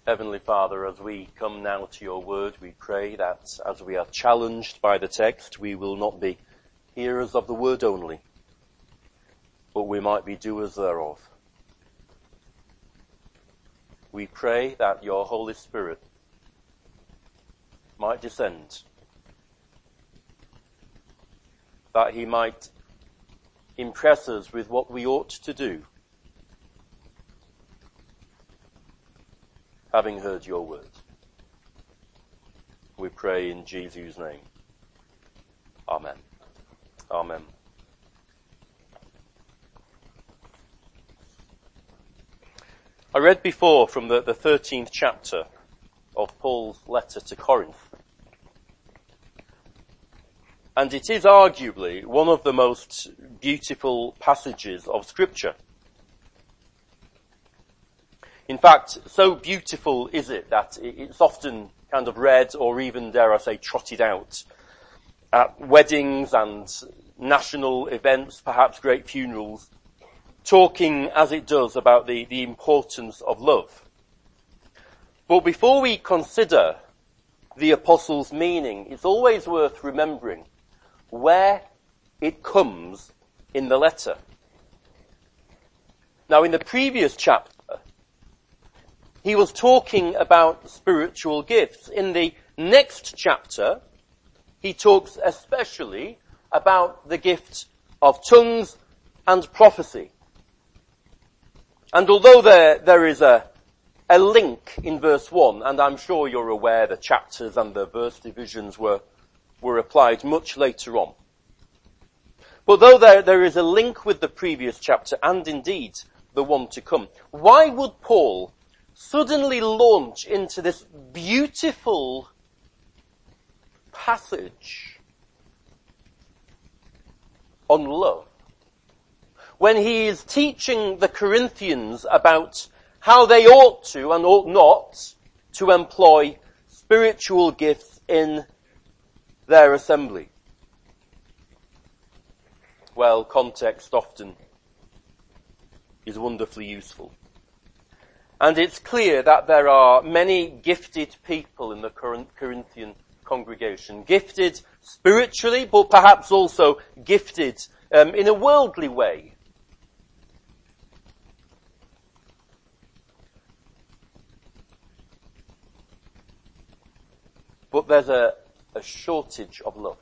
Heavenly Father, as we come now to your word, we pray that as we are challenged by the text, we will not be hearers of the word only, but we might be doers thereof. We pray that your Holy Spirit might descend, that he might impress us with what we ought to do, having heard your word. We pray in Jesus' name. Amen. Amen. I read before from the 13th chapter of Paul's letter to Corinth. And it is arguably one of the most beautiful passages of Scripture. In fact, so beautiful is it that it's often kind of read or even, dare I say, trotted out at weddings and national events, perhaps great funerals, talking as it does about the importance of love. But before we consider the apostle's meaning, it's always worth remembering where it comes in the letter. Now, in the previous chapter, he was talking about spiritual gifts. In the next chapter, he talks especially about the gift of tongues and prophecy. And although there is a link in verse 1, and I'm sure you're aware the chapters and the verse divisions were applied much later on. But though there is a link with the previous chapter and indeed the one to come, why would Paul suddenly launch into this beautiful passage on love when he is teaching the Corinthians about how they ought to and ought not to employ spiritual gifts in their assembly? Well, context often is wonderfully useful. And it's clear that there are many gifted people in the Corinthian congregation. Gifted spiritually, but perhaps also gifted in a worldly way. But there's a shortage of love.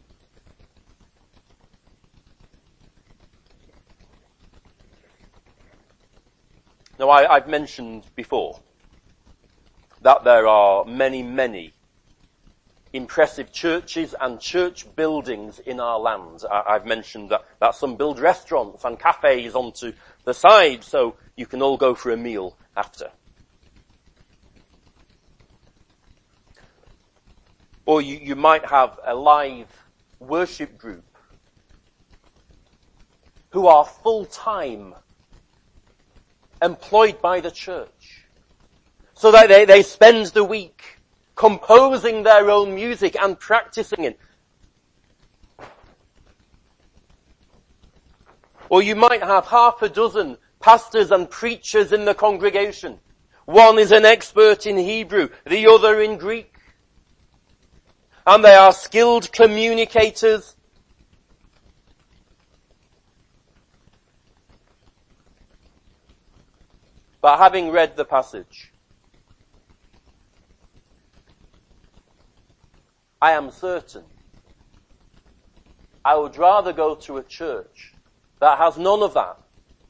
Now, I've mentioned before that there are many, many impressive churches and church buildings in our land. I've mentioned that some build restaurants and cafes onto the side so you can all go for a meal after. Or you might have a live worship group who are full-time employed by the church, so that they spend the week composing their own music and practicing it. Or you might have half a dozen pastors and preachers in the congregation. One is an expert in Hebrew, the other in Greek. And they are skilled communicators. But having read the passage, I am certain I would rather go to a church that has none of that,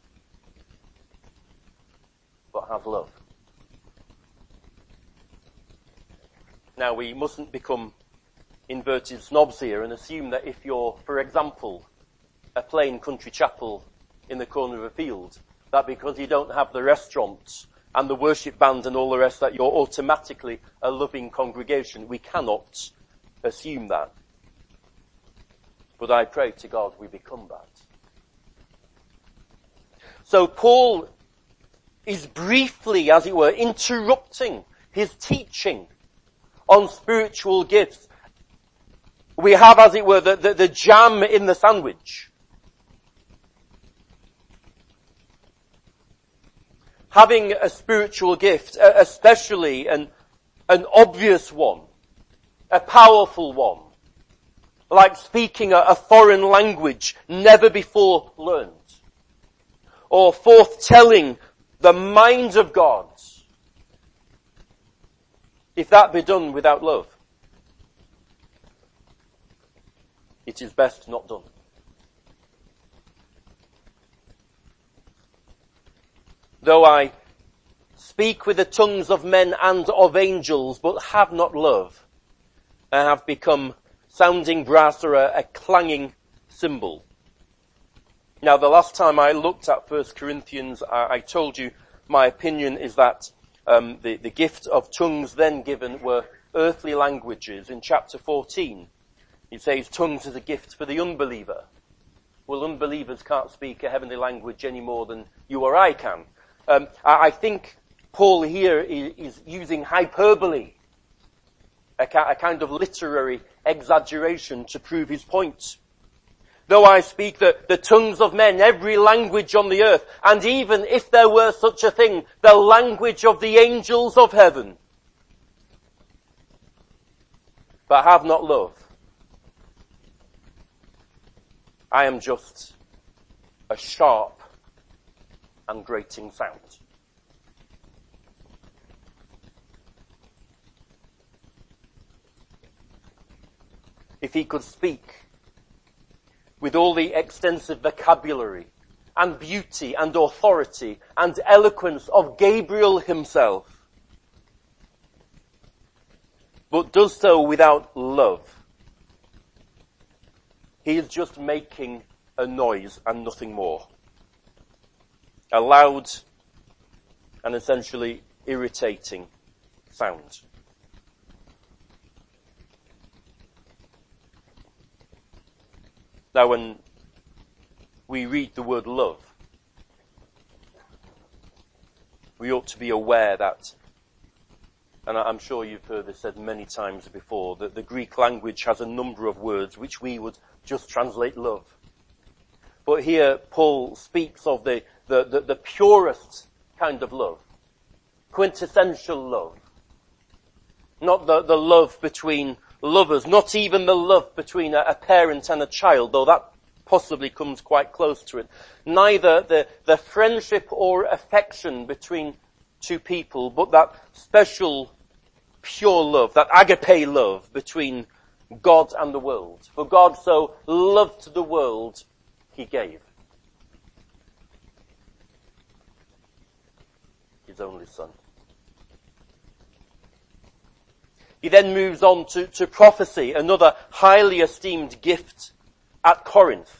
but has love. Now, we mustn't become inverted snobs here and assume that if you're, for example, a plain country chapel in the corner of a field, that because you don't have the restaurant and the worship band and all the rest, that you're automatically a loving congregation. We cannot assume that. But I pray to God we become that. So Paul is briefly, as it were, interrupting his teaching on spiritual gifts. We have, as it were, the jam in the sandwich. having a spiritual gift, especially an obvious one, a powerful one, like speaking a foreign language never before learned, or forthtelling the mind of God, if that be done without love, it is best not done. Though I speak with the tongues of men and of angels, but have not love, I have become sounding brass or a clanging cymbal. Now, the last time I looked at 1 Corinthians, I told you my opinion is that the gift of tongues then given were earthly languages. In chapter 14, it says tongues is a gift for the unbeliever. Well, unbelievers can't speak a heavenly language any more than you or I can. I think Paul here is using hyperbole, a kind of literary exaggeration to prove his point. Though I speak the tongues of men, every language on the earth, and even if there were such a thing, the language of the angels of heaven, but have not love, I am just a sharp and grating sound. If he could speak with all the extensive vocabulary and beauty and authority and eloquence of Gabriel himself, but does so without love, he is just making a noise and nothing more. A loud and essentially irritating sound. Now, when we read the word love, we ought to be aware that, and I'm sure you've heard this said many times before, that the Greek language has a number of words which we would just translate love. But here Paul speaks of the purest kind of love, quintessential love. Not the love between lovers, not even the love between a parent and a child, though that possibly comes quite close to it. Neither the friendship or affection between two people, but that special pure love, that agape love between God and the world. For God so loved the world, he gave his only Son. He then moves on to prophecy, another highly esteemed gift at Corinth.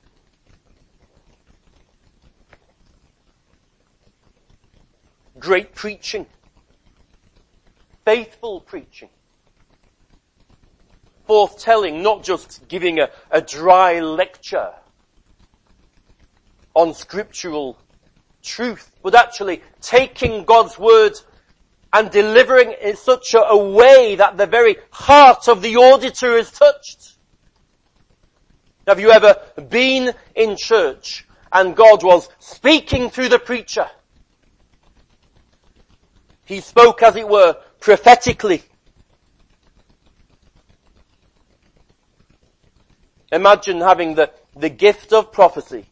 Great preaching, faithful preaching, forthtelling, not just giving a dry lecture on scriptural truth, but actually taking God's word and delivering it in such a way that the very heart of the auditor is touched. Have you ever been in church and God was speaking through the preacher? He spoke, as it were, prophetically. Imagine having the gift of prophecy,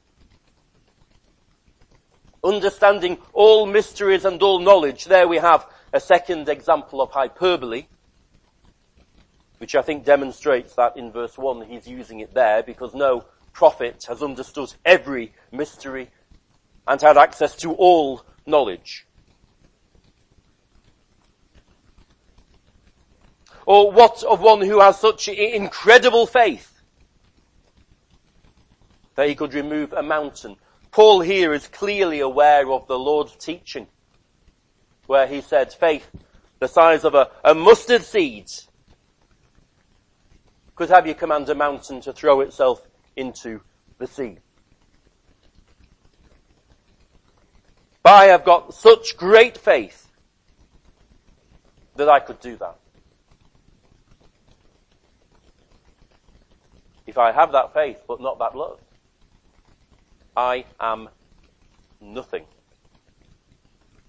understanding all mysteries and all knowledge. There we have a second example of hyperbole, which I think demonstrates that in verse 1 he's using it there, because no prophet has understood every mystery and had access to all knowledge. Or what of one who has such incredible faith that he could remove a mountain? Paul here is clearly aware of the Lord's teaching, where he said faith the size of a mustard seed could have you command a mountain to throw itself into the sea. But I have got such great faith that I could do that. If I have that faith but not that love, I am nothing.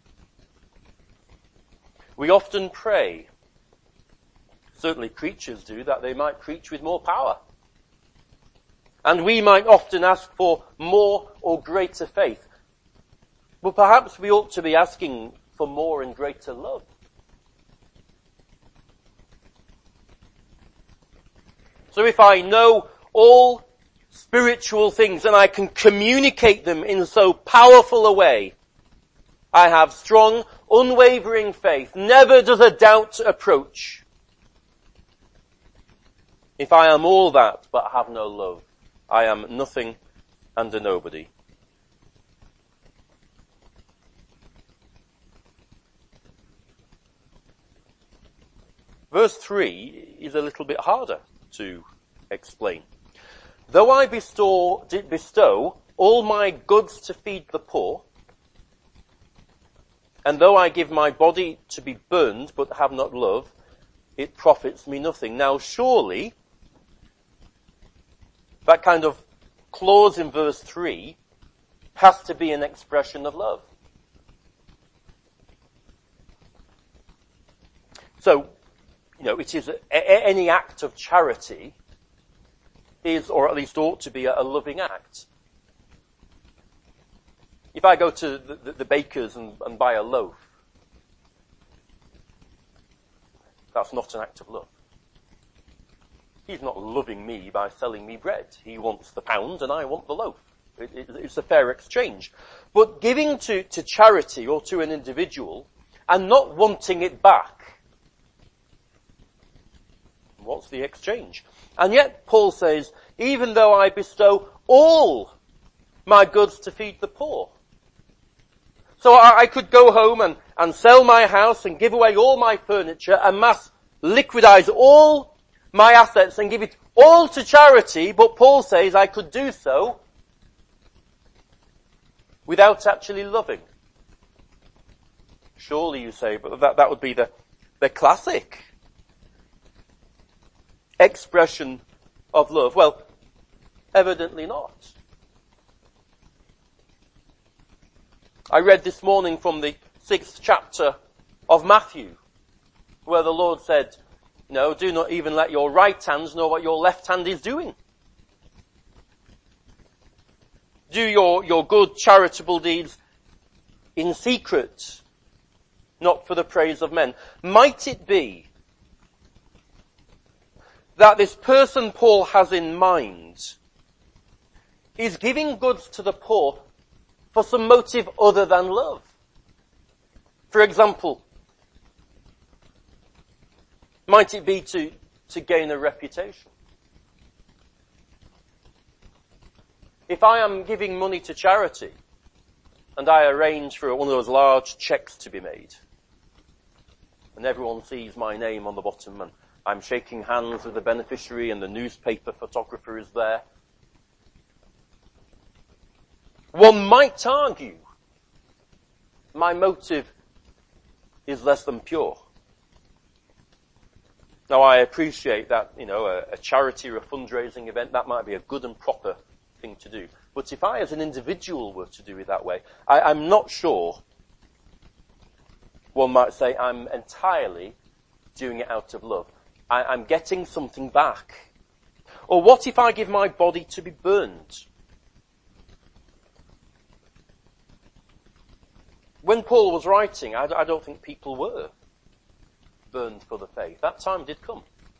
We often pray, certainly preachers do, that they might preach with more power. And we might often ask for more or greater faith. But perhaps we ought to be asking for more and greater love. So if I know all spiritual things and I can communicate them in so powerful a way, I have strong, unwavering faith. Never does a doubt approach. If I am all that but have no love, I am nothing and a nobody. Verse 3 is a little bit harder to explain. Though I bestow all my goods to feed the poor, and though I give my body to be burned but have not love, it profits me nothing. Now surely, that kind of clause in verse 3 has to be an expression of love. So, it is any act of charity is, or at least ought to be, a loving act. If I go to the baker's and buy a loaf, that's not an act of love. He's not loving me by selling me bread. He wants the pound and I want the loaf. It's a fair exchange. But giving to charity or to an individual and not wanting it back, what's the exchange? And yet Paul says, even though I bestow all my goods to feed the poor. So I could go home and sell my house and give away all my furniture and liquidize all my assets and give it all to charity, but Paul says I could do so without actually loving. Surely, you say, but that would be the classic expression of love. Well, evidently not. I read this morning from the 6th chapter of Matthew, where the Lord said, no, do not even let your right hand know what your left hand is doing. Do your good charitable deeds in secret, not for the praise of men. Might it be that this person Paul has in mind is giving goods to the poor for some motive other than love? For example, might it be to gain a reputation? If I am giving money to charity and I arrange for one of those large checks to be made and everyone sees my name on the bottom and I'm shaking hands with the beneficiary and the newspaper photographer is there, one might argue my motive is less than pure. Now I appreciate that, a charity or a fundraising event, that might be a good and proper thing to do. But if I as an individual were to do it that way, I'm not sure one might say I'm entirely doing it out of love. I'm getting something back. Or what if I give my body to be burned? When Paul was writing, I don't think people were burned for the faith. That time did come.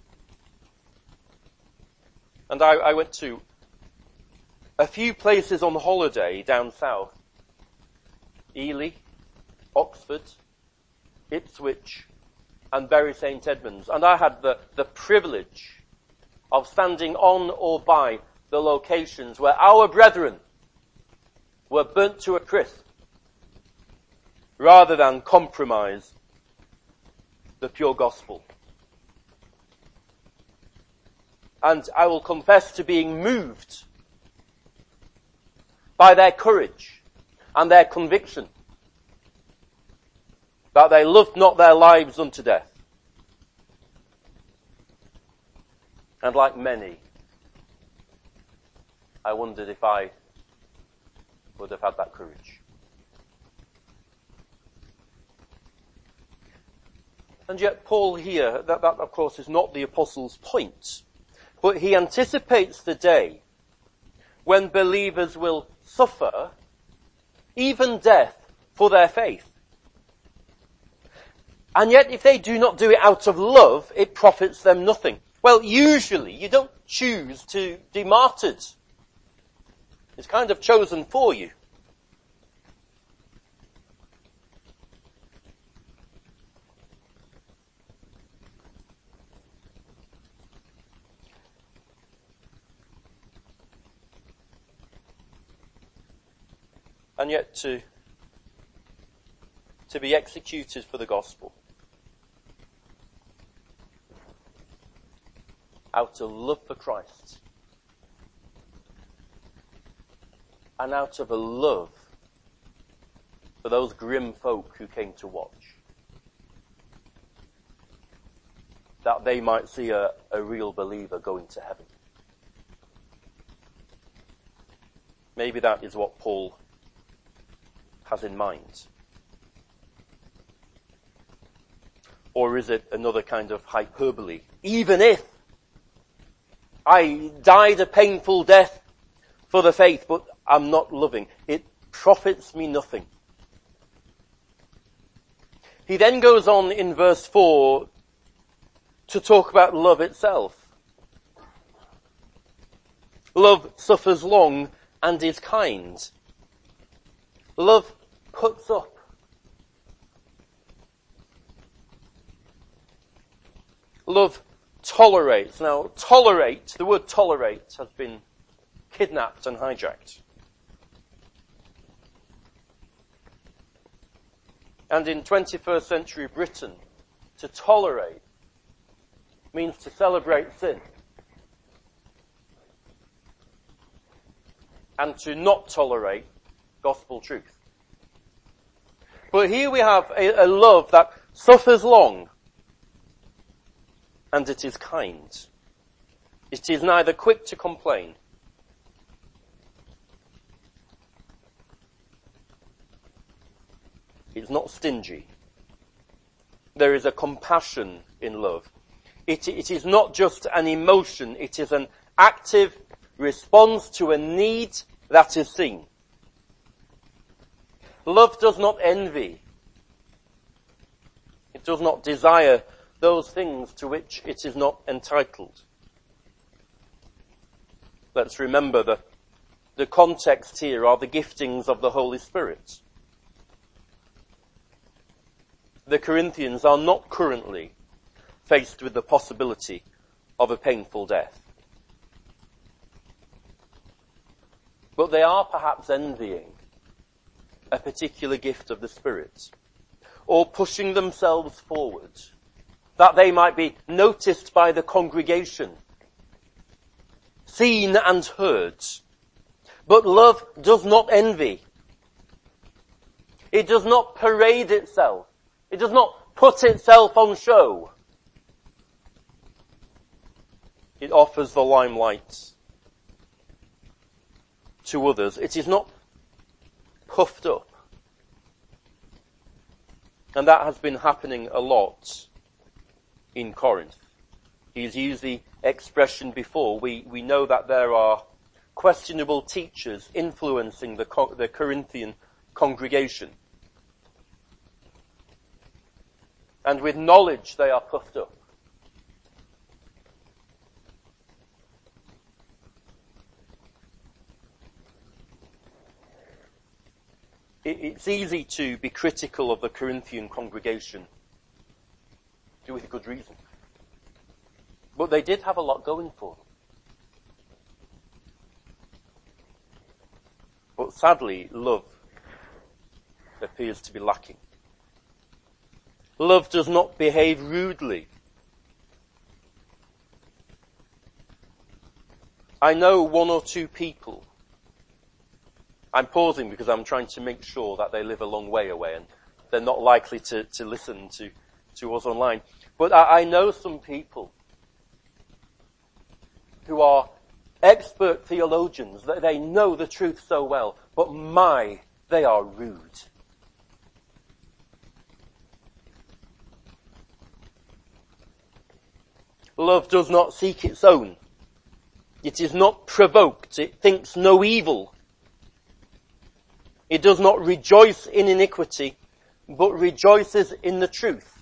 And I went to a few places on holiday down south. Ely, Oxford, Ipswich, and Bury St Edmunds. And I had the privilege of standing on or by the locations where our brethren were burnt to a crisp rather than compromise the pure gospel. And I will confess to being moved by their courage and their conviction that they loved not their lives unto death. And like many, I wondered if I would have had that courage. And yet Paul here, that of course is not the apostle's point, but he anticipates the day when believers will suffer even death for their faith. And yet if they do not do it out of love, it profits them nothing. Well, usually you don't choose to be martyred. It's kind of chosen for you. And yet to be executed for the gospel out of love for Christ and out of a love for those grim folk who came to watch, that they might see a real believer going to heaven. Maybe that is what Paul has in mind. Or is it another kind of hyperbole? Even if I died a painful death for the faith, but I'm not loving, it profits me nothing. He then goes on in verse 4 to talk about love itself. Love suffers long and is kind. Love puts up. Love tolerates. Now, tolerate, the word tolerate has been kidnapped and hijacked. And in 21st century Britain, to tolerate means to celebrate sin. And to not tolerate gospel truth. But here we have a love that suffers long, and it is kind. It is neither quick to complain, it's not stingy. There is a compassion in love. It is not just an emotion, it is an active response to a need that is seen. Love does not envy. It does not desire those things to which it is not entitled. Let's remember the context here are the giftings of the Holy Spirit. The Corinthians are not currently faced with the possibility of a painful death. But they are perhaps envying a particular gift of the Spirit, or pushing themselves forward, that they might be noticed by the congregation, seen and heard. But love does not envy. It does not parade itself. It does not put itself on show. It offers the limelight to others. It is not puffed up. And that has been happening a lot in Corinth. He's used the expression before. We know that there are questionable teachers influencing the Corinthian congregation. And with knowledge they are puffed up. It's easy to be critical of the Corinthian congregation, with good reason. But they did have a lot going for them. But sadly, love appears to be lacking. Love does not behave rudely. I know one or two people. I'm pausing because I'm trying to make sure that they live a long way away and they're not likely to listen to us online. But I know some people who are expert theologians. They know the truth so well, but they are rude. Love does not seek its own. It is not provoked. It thinks no evil. It does not rejoice in iniquity, but rejoices in the truth.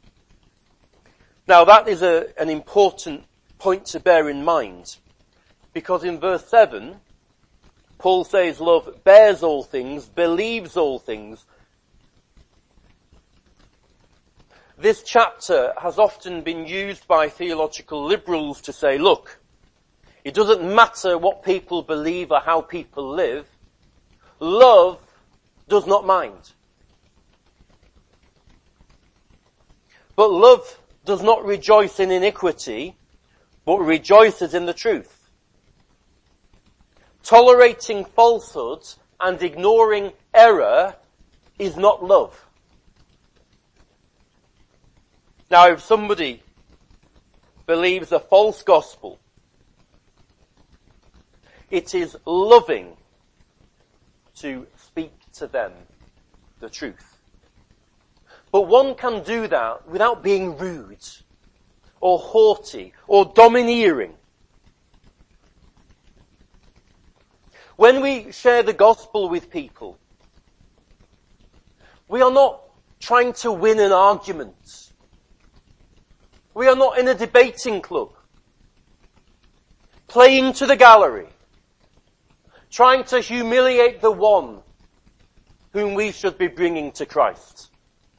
Now that is an important point to bear in mind, because in verse 7, Paul says love bears all things, believes all things. This chapter has often been used by theological liberals to say, look, it doesn't matter what people believe or how people live. Love does not mind. But love does not rejoice in iniquity, but rejoices in the truth. Tolerating falsehood and ignoring error is not love. Now, if somebody believes a false gospel, it is loving to speak to them the truth. But one can do that without being rude or haughty or domineering. When we share the gospel with people, we are not trying to win an argument. We are not in a debating club, playing to the gallery, trying to humiliate the one whom we should be bringing to Christ.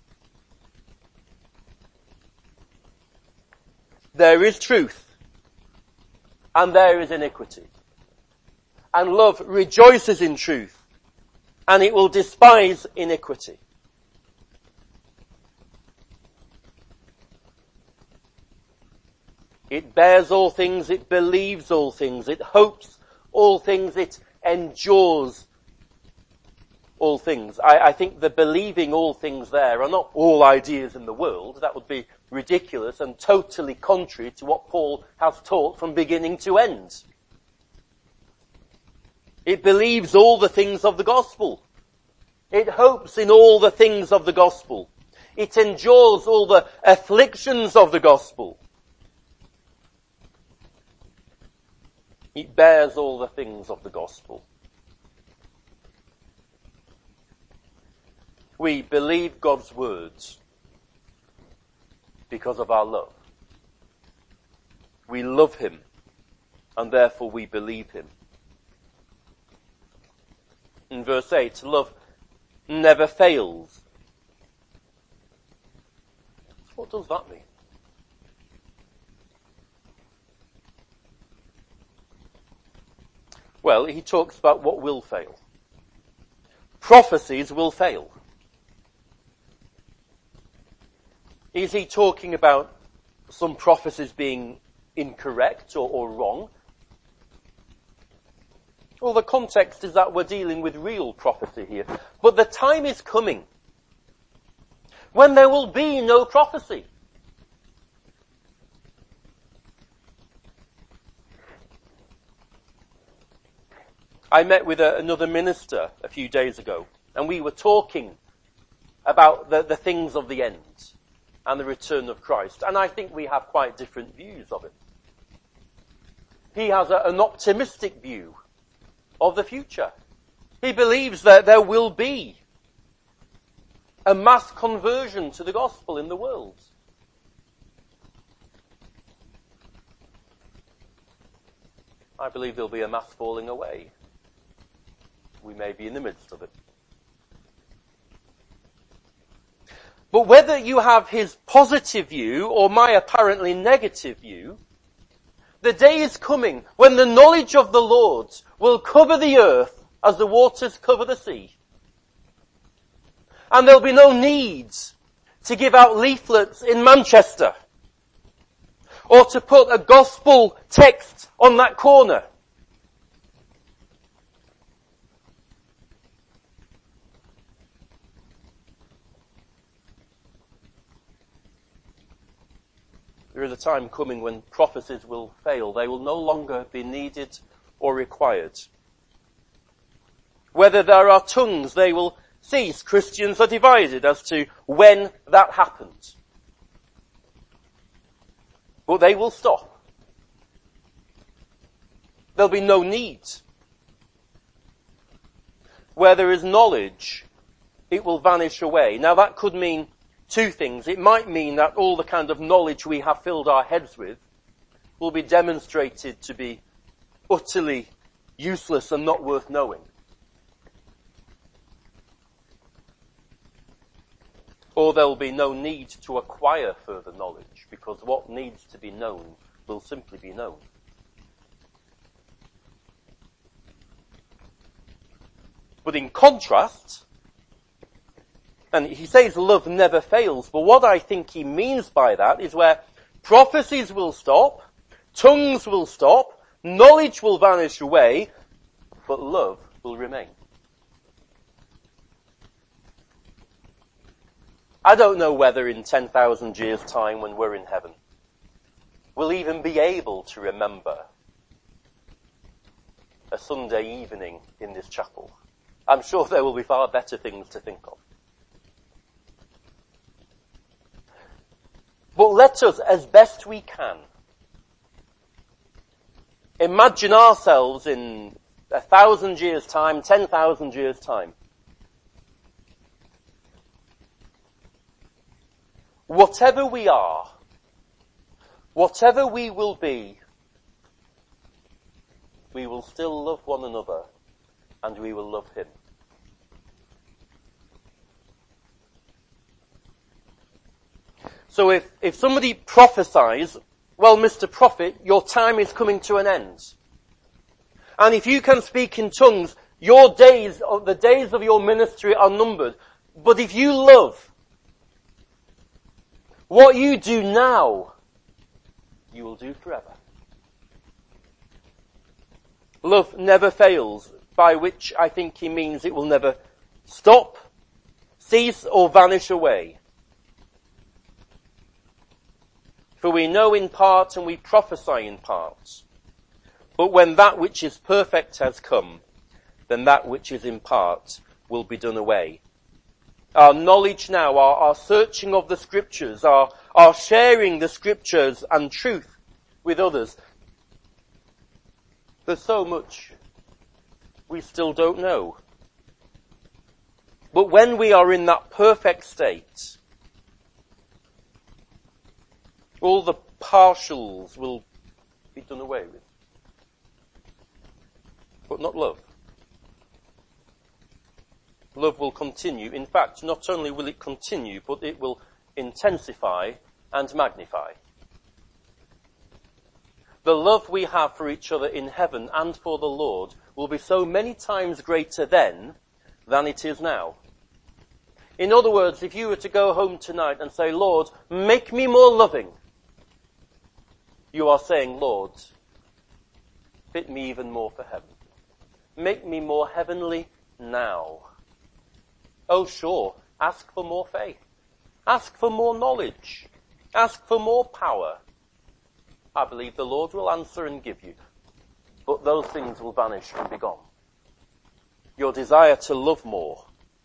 There is truth, and there is iniquity. And love rejoices in truth, and it will despise iniquity. It bears all things, it believes all things, it hopes all things, it endures all things. I think the believing all things there are not all ideas in the world. That would be ridiculous and totally contrary to what Paul has taught from beginning to end. It believes all the things of the gospel. It hopes in all the things of the gospel. It endures all the afflictions of the gospel. It bears all the things of the gospel. We believe God's words because of our love. We love him, and therefore we believe him. In verse 8, love never fails. What does that mean? Well, he talks about what will fail. Prophecies will fail. Is he talking about some prophecies being incorrect or wrong? Well, the context is that we're dealing with real prophecy here. But the time is coming when there will be no prophecy. I met with another minister a few days ago, and we were talking about the things of the end and the return of Christ. And I think we have quite different views of it. He has an optimistic view of the future. He believes that there will be a mass conversion to the gospel in the world. I believe there'll be a mass falling away. We may be in the midst of it. But whether you have his positive view or my apparently negative view, the day is coming when the knowledge of the Lord will cover the earth as the waters cover the sea. And there'll be no need to give out leaflets in Manchester or to put a gospel text on that corner. There is a time coming when prophecies will fail. They will no longer be needed or required. Whether there are tongues, they will cease. Christians are divided as to when that happens. But they will stop. There'll be no need. Where there is knowledge, it will vanish away. Now that could mean two things. It might mean that all the kind of knowledge we have filled our heads with will be demonstrated to be utterly useless and not worth knowing. Or there will be no need to acquire further knowledge, because what needs to be known will simply be known. But in contrast, and he says love never fails, but what I think he means by that is where prophecies will stop, tongues will stop, knowledge will vanish away, but love will remain. I don't know whether in 10,000 years' time when we're in heaven, we'll even be able to remember a Sunday evening in this chapel. I'm sure there will be far better things to think of. But let us, as best we can, imagine ourselves in 1,000 years' time, 10,000 years' time. Whatever we are, whatever we will be, we will still love one another and we will love him. So if somebody prophesies, well, Mr. Prophet, your time is coming to an end. And if you can speak in tongues, your days, the days of your ministry are numbered. But if you love, what you do now, you will do forever. Love never fails, by which I think he means it will never stop, cease, or vanish away. For we know in part and we prophesy in part. But when that which is perfect has come, then that which is in part will be done away. Our knowledge now, our searching of the scriptures, our sharing the scriptures and truth with others. There's so much we still don't know. But when we are in that perfect state, all the partials will be done away with. But not love. Love will continue. In fact, not only will it continue, but it will intensify and magnify. The love we have for each other in heaven and for the Lord will be so many times greater then than it is now. In other words, if you were to go home tonight and say, Lord, make me more loving, you are saying, Lord, fit me even more for heaven. Make me more heavenly now. Oh, sure, ask for more faith. Ask for more knowledge. Ask for more power. I believe the Lord will answer and give you. But those things will vanish and be gone. Your desire to love more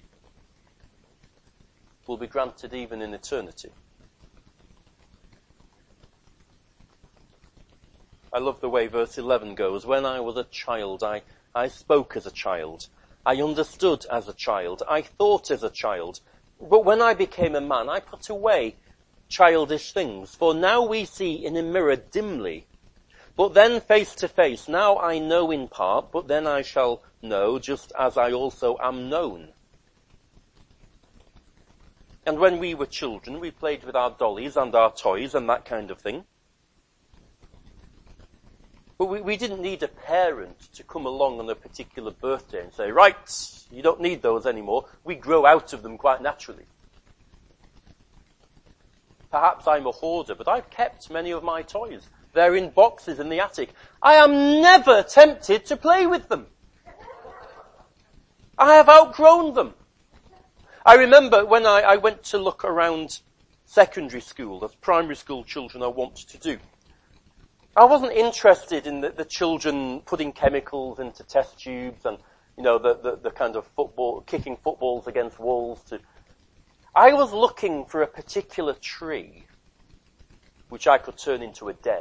will be granted even in eternity. I love the way verse 11 goes. When I was a child, I spoke as a child. I understood as a child. I thought as a child. But when I became a man, I put away childish things. For now we see in a mirror dimly, but then face to face. Now I know in part, but then I shall know just as I also am known. And when we were children, we played with our dollies and our toys and that kind of thing. But we didn't need a parent to come along on a particular birthday and say, right, you don't need those anymore. We grow out of them quite naturally. Perhaps I'm a hoarder, but I've kept many of my toys. They're in boxes in the attic. I am never tempted to play with them. I have outgrown them. I remember when I went to look around secondary school, as primary school children are wont to do. I wasn't interested in the children putting chemicals into test tubes and, the kind of kicking footballs against walls. I was looking for a particular tree which I could turn into a den.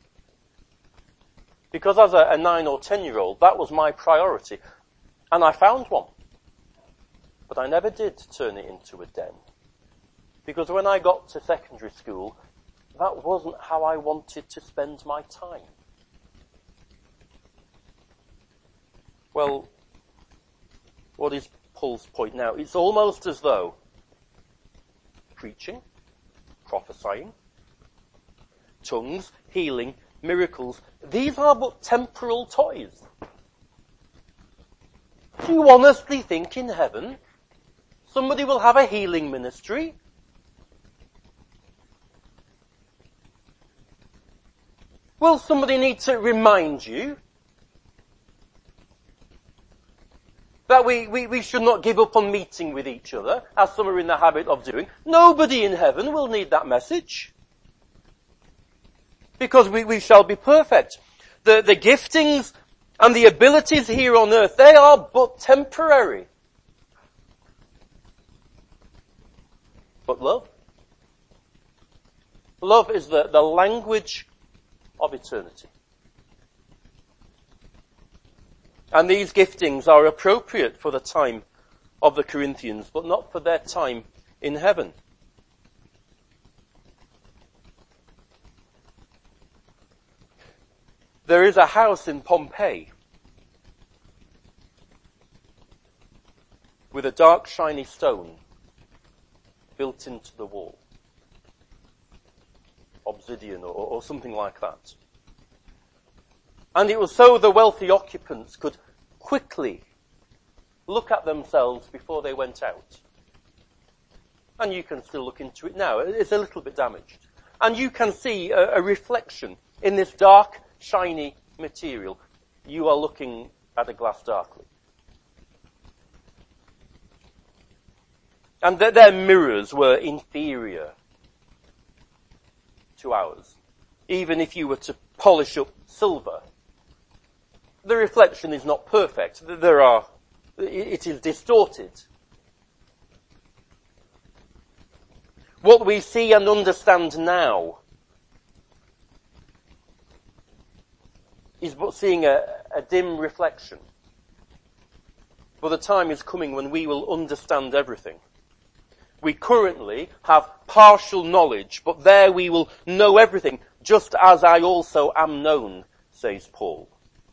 Because as a 9 or 10-year-old, that was my priority. And I found one. But I never did turn it into a den. Because when I got to secondary school, that wasn't how I wanted to spend my time. Well, what is Paul's point now? It's almost as though preaching, prophesying, tongues, healing, miracles, these are but temporal toys. Do you honestly think in heaven somebody will have a healing ministry? Will somebody need to remind you that we should not give up on meeting with each other, as some are in the habit of doing? Nobody in heaven will need that message. Because we shall be perfect. The giftings and the abilities here on earth, they are but temporary. But love? Love is the language of eternity. And these giftings are appropriate for the time of the Corinthians, but not for their time in heaven. There is a house in Pompeii with a dark, shiny stone built into the wall. Obsidian or something like that. And it was so the wealthy occupants could quickly look at themselves before they went out. And you can still look into it now. It's a little bit damaged. And you can see a reflection in this dark, shiny material. You are looking at a glass darkly. And their mirrors were inferior to ours. Even if you were to polish up silver, the reflection is not perfect. It is distorted. What we see and understand now is but seeing a dim reflection. But the time is coming when we will understand everything. We currently have partial knowledge, but there we will know everything, just as I also am known, says Paul.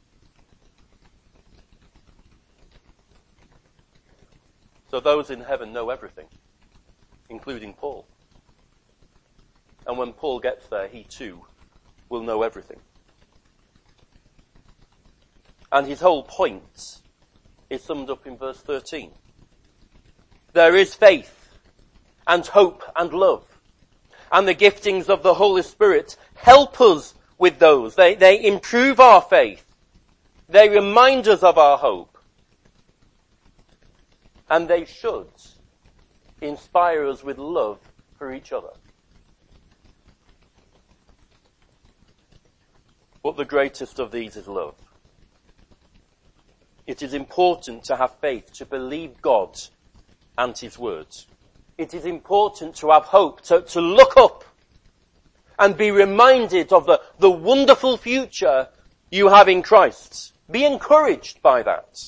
So those in heaven know everything, including Paul. And when Paul gets there, he too will know everything. And his whole point is summed up in verse 13. There is faith and hope and love. And the giftings of the Holy Spirit help us with those. They improve our faith. They remind us of our hope. And they should inspire us with love for each other. But the greatest of these is love. It is important to have faith, to believe God and His words. It is important to have hope, to look up and be reminded of the wonderful future you have in Christ. Be encouraged by that.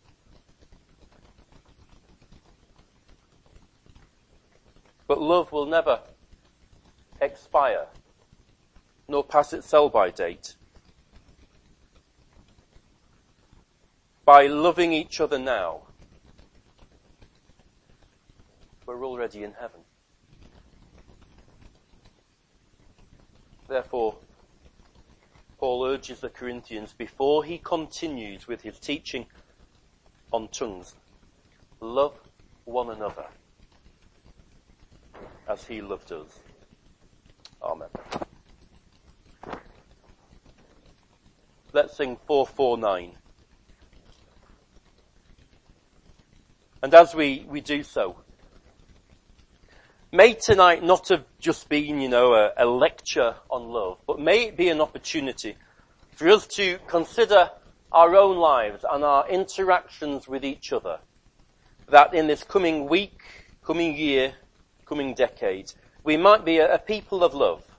But love will never expire, nor pass its sell-by date. By loving each other now, we're already in heaven. Therefore, Paul urges the Corinthians, before he continues with his teaching on tongues, love one another as he loved us. Amen. Let's sing 449. And as we do so, may tonight not have just been, a lecture on love, but may it be an opportunity for us to consider our own lives and our interactions with each other, that in this coming week, coming year, coming decade, we might be a people of love,